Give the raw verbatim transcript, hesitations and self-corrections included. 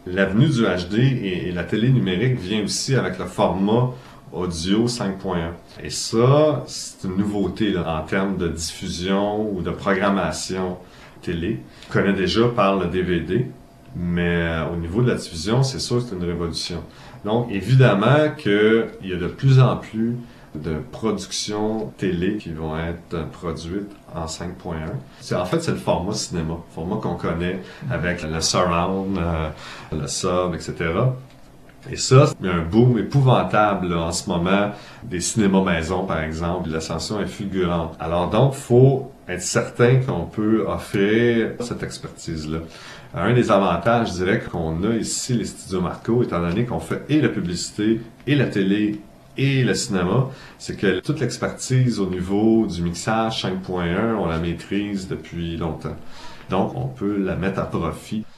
L'avenue du H D et, et la télé numérique vient aussi avec le format audio cinq point un. Et ça, c'est une nouveauté là, en termes de diffusion ou de programmation télé. On connaît déjà par le D V D, mais au niveau de la diffusion, c'est sûr que c'est une révolution. Donc, évidemment qu'il y a de plus en plus de productions télé qui vont être produites en cinq point un. C'est, en fait, c'est le format cinéma, le format qu'on connaît avec le surround, euh, le sub, et cetera. Et ça, il y a un boom épouvantable là, en ce moment des cinémas maison, par exemple. L'ascension est fulgurante. Alors donc, il faut être certain qu'on peut offrir cette expertise-là. Un des avantages, je dirais, qu'on a ici, les studios Marco, étant donné qu'on fait et la publicité, et la télé, et le cinéma, c'est que toute l'expertise au niveau du mixage cinq point un, on la maîtrise depuis longtemps. Donc, on peut la mettre à profit.